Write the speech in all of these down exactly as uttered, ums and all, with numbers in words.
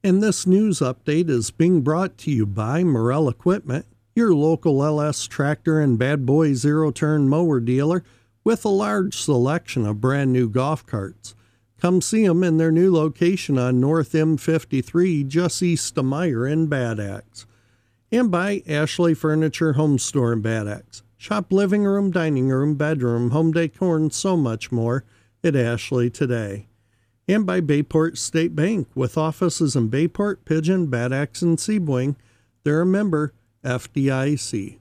And this news update is being brought to you by Morel Equipment, your local L S tractor and bad boy zero-turn mower dealer with a large selection of brand new golf carts. Come see them in their new location on North M fifty-three, just east of Meyer in Bad Axe. And by Ashley Furniture Home Store in Bad Axe. Shop living room, dining room, bedroom, home decor, and so much more at Ashley today. And by Bayport State Bank, with offices in Bayport, Pigeon, Bad Axe, and Seaboing. They're a member F D I C.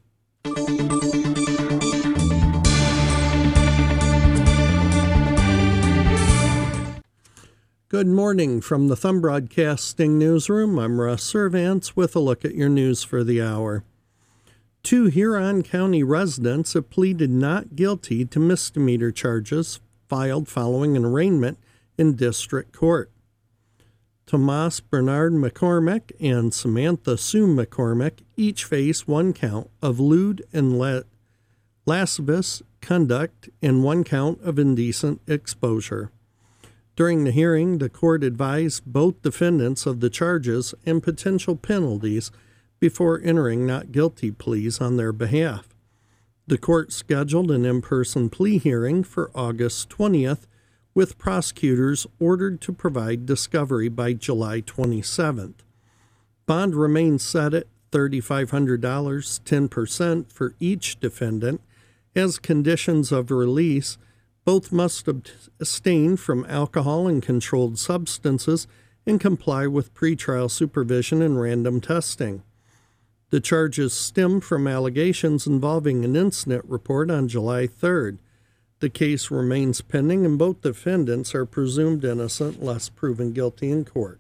Good morning from the Thumb Broadcasting Newsroom. I'm Russ Servants with a look at your news for the hour. Two Huron County residents have pleaded not guilty to misdemeanor charges filed following an arraignment in district court. Tomas Bernard McCormick and Samantha Sue McCormick each face one count of lewd and la- lascivious conduct and one count of indecent exposure. During the hearing, the court advised both defendants of the charges and potential penalties before entering not guilty pleas on their behalf. The court scheduled an in-person plea hearing for August twentieth, with prosecutors ordered to provide discovery by July twenty-seventh. Bond remains set at three thousand five hundred dollars, ten percent for each defendant. As conditions of release, both must abstain from alcohol and controlled substances and comply with pretrial supervision and random testing. The charges stem from allegations involving an incident report on July third. The case remains pending, and both defendants are presumed innocent unless proven guilty in court.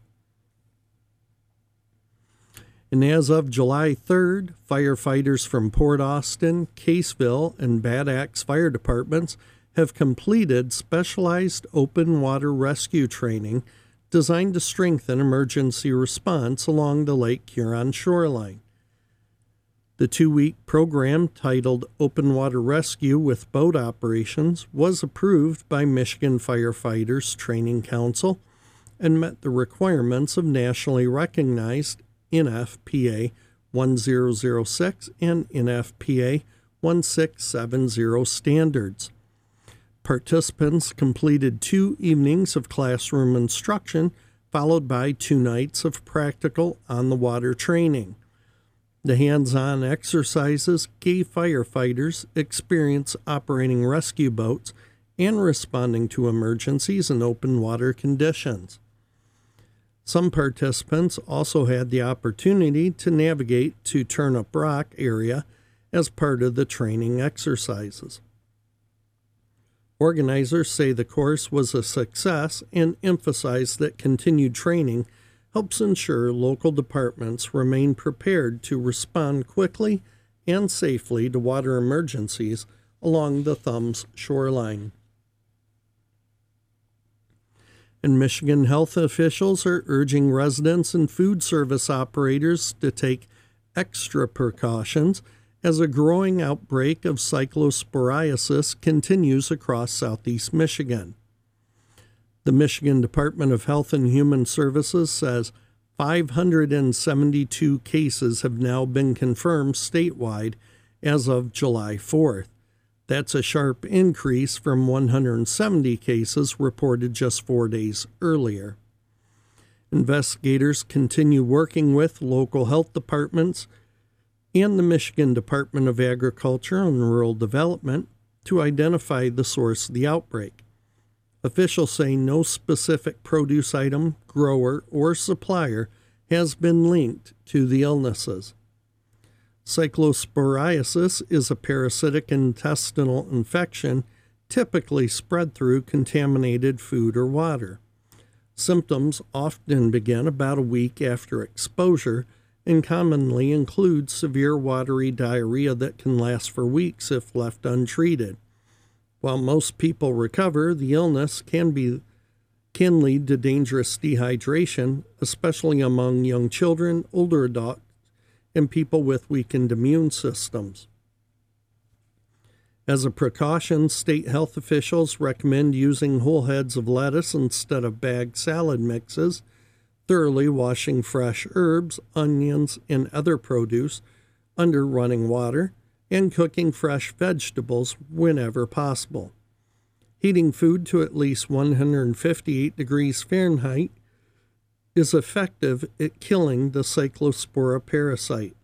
And as of July third, firefighters from Port Austin, Caseville, and Bad Axe fire departments have completed specialized open water rescue training designed to strengthen emergency response along the Lake Huron shoreline. The two-week program, titled Open Water Rescue with Boat Operations, was approved by Michigan Firefighters Training Council and met the requirements of nationally recognized N F P A ten oh six and N F P A sixteen seventy standards. Participants completed two evenings of classroom instruction, followed by two nights of practical on-the-water training. The hands-on exercises gave firefighters experience operating rescue boats and responding to emergencies in open water conditions. Some participants also had the opportunity to navigate to Turnip Rock area as part of the training exercises. Organizers say the course was a success and emphasize that continued training helps ensure local departments remain prepared to respond quickly and safely to water emergencies along the Thumb's shoreline. And Michigan health officials are urging residents and food service operators to take extra precautions as a growing outbreak of cyclosporiasis continues across southeast Michigan. The Michigan Department of Health and Human Services says five hundred seventy-two cases have now been confirmed statewide as of July fourth. That's a sharp increase from one hundred seventy cases reported just four days earlier. Investigators continue working with local health departments and the Michigan Department of Agriculture and Rural Development to identify the source of the outbreak. Officials say no specific produce item, grower, or supplier has been linked to the illnesses. Cyclosporiasis is a parasitic intestinal infection typically spread through contaminated food or water. Symptoms often begin about a week after exposure and commonly include severe watery diarrhea that can last for weeks if left untreated. While most people recover, the illness can be can lead to dangerous dehydration, especially among young children, older adults, and people with weakened immune systems. As a precaution, state health officials recommend using whole heads of lettuce instead of bagged salad mixes. thoroughly washing fresh herbs, onions, and other produce under running water, and cooking fresh vegetables whenever possible. Heating food to at least one hundred fifty-eight degrees Fahrenheit is effective at killing the Cyclospora parasite.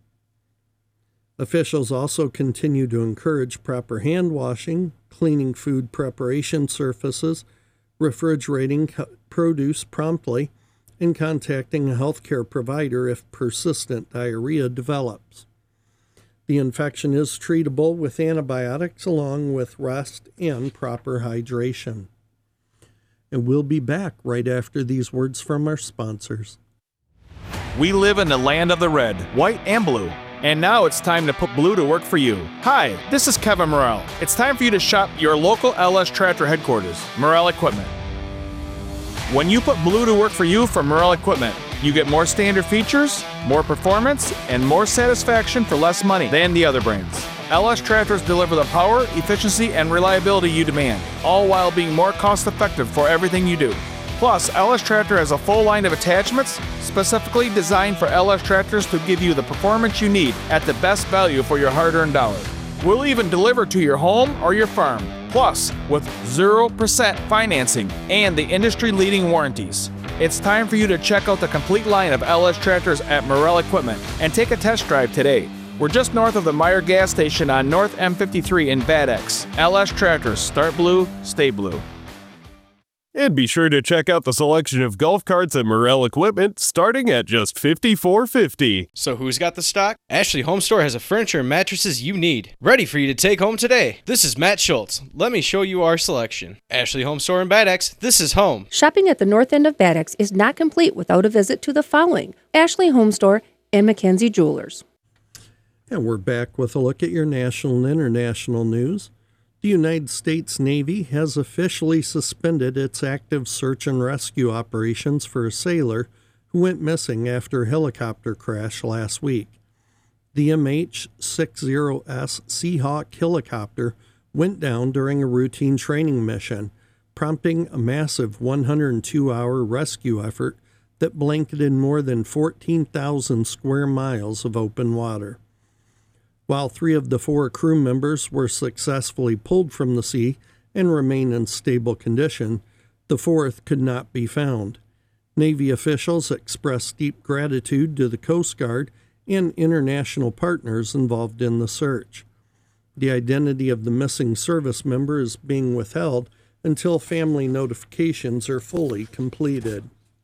Officials also continue to encourage proper hand washing, cleaning food preparation surfaces, refrigerating produce promptly, and contacting a healthcare provider if persistent diarrhea develops. The infection is treatable with antibiotics along with rest and proper hydration. And we'll be back right after these words from our sponsors. We live in the land of the red, white, and blue. And now it's time to put blue to work for you. Hi, this is Kevin Morrell. It's time for you to shop your local L S Tractor headquarters, Morrell Equipment. When you put blue to work for you from Morrell Equipment, you get more standard features, more performance, and more satisfaction for less money than the other brands. L S Tractors deliver the power, efficiency, and reliability you demand, all while being more cost-effective for everything you do. Plus, L S Tractor has a full line of attachments specifically designed for L S Tractors to give you the performance you need at the best value for your hard-earned dollar. We'll even deliver to your home or your farm, plus with zero percent financing and the industry-leading warranties. It's time for you to check out the complete line of L S Tractors at Morrell Equipment and take a test drive today. We're just north of the Meyer gas station on North M fifty-three in Bad X. L S Tractors, start blue, stay blue. And be sure to check out the selection of golf carts at Morrell Equipment, starting at just fifty-four fifty. So who's got the stock? Ashley Home Store has the furniture and mattresses you need, ready for you to take home today. This is Matt Schultz. Let me show you our selection. Ashley Home Store in Bad X, this is home. Shopping at the north end of Bad X is not complete without a visit to the following: Ashley Home Store and Mackenzie Jewelers. And we're back with a look at your national and international news. The United States Navy has officially suspended its active search and rescue operations for a sailor who went missing after a helicopter crash last week. The M H sixty S Seahawk helicopter went down during a routine training mission, prompting a massive one hundred two hour rescue effort that blanketed more than fourteen thousand square miles of open water. While three of the four crew members were successfully pulled from the sea and remain in stable condition, the fourth could not be found. Navy officials expressed deep gratitude to the Coast Guard and international partners involved in the search. The identity of the missing service member is being withheld until family notifications are fully completed.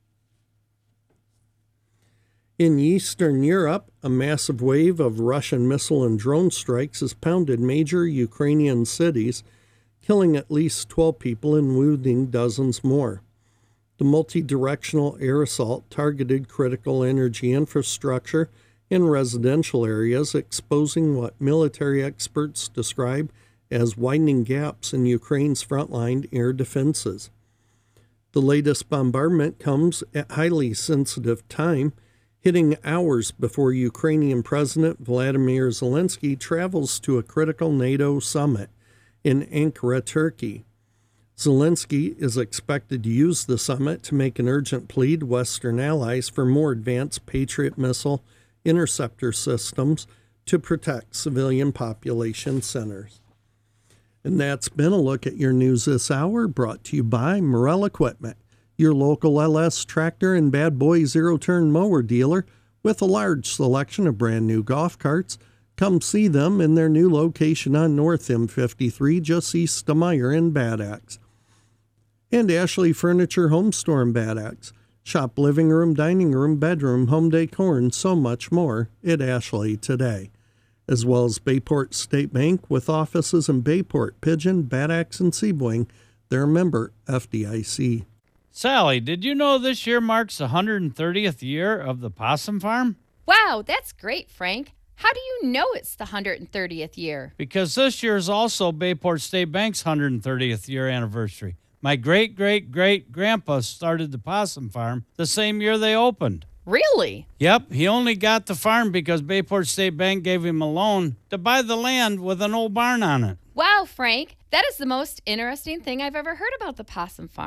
In Eastern Europe, a massive wave of Russian missile and drone strikes has pounded major Ukrainian cities, killing at least twelve people and wounding dozens more. The multi-directional air assault targeted critical energy infrastructure in residential areas, exposing what military experts describe as widening gaps in Ukraine's frontline air defenses. The latest bombardment comes at highly sensitive time, hitting hours before Ukrainian President Vladimir Zelensky travels to a critical NATO summit in Ankara, Turkey. Zelensky is expected to use the summit to make an urgent plea to Western allies for more advanced Patriot missile interceptor systems to protect civilian population centers. And that's been a look at your news this hour, brought to you by Morrell Equipment, your local L S tractor and bad boy zero-turn mower dealer with a large selection of brand new golf carts. Come see them in their new location on North M fifty-three, just east of Meyer in Bad Axe. And Ashley Furniture Home Store in Bad Axe. Shop living room, dining room, bedroom, home decor, and so much more at Ashley today. As well as Bayport State Bank with offices in Bayport, Pigeon, Bad Axe, and Seaboing. They're a member F D I C. Sally, did you know this year marks the one hundred thirtieth year of the Possum Farm? Wow, that's great, Frank. How do you know it's the one hundred thirtieth year? Because this year is also Bayport State Bank's one hundred thirtieth year anniversary. My great-great-great-grandpa started the Possum Farm the same year they opened. Really? Yep, he only got the farm because Bayport State Bank gave him a loan to buy the land with an old barn on it. Wow, Frank, that is the most interesting thing I've ever heard about the Possum Farm.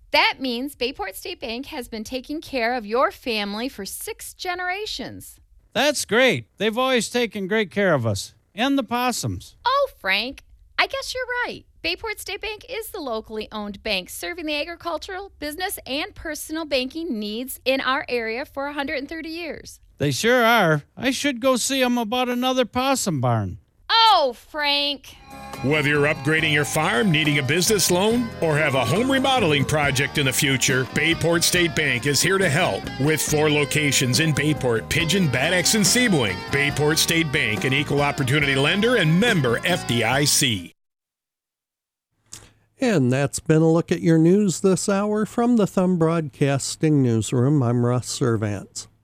That means Bayport State Bank has been taking care of your family for six generations. That's great. They've always taken great care of us and the possums. Oh, Frank, I guess you're right. Bayport State Bank is the locally owned bank serving the agricultural, business, and personal banking needs in our area for one hundred thirty years. They sure are. I should go see them about another possum barn. Oh, Frank. Whether you're upgrading your farm, needing a business loan, or have a home remodeling project in the future, Bayport State Bank is here to help. With four locations in Bayport, Pigeon, Bad Axe, and Sebling. Bayport State Bank, an equal opportunity lender and member F D I C. And that's been a look at your news this hour from the Thumb Broadcasting Newsroom. I'm Russ Servants.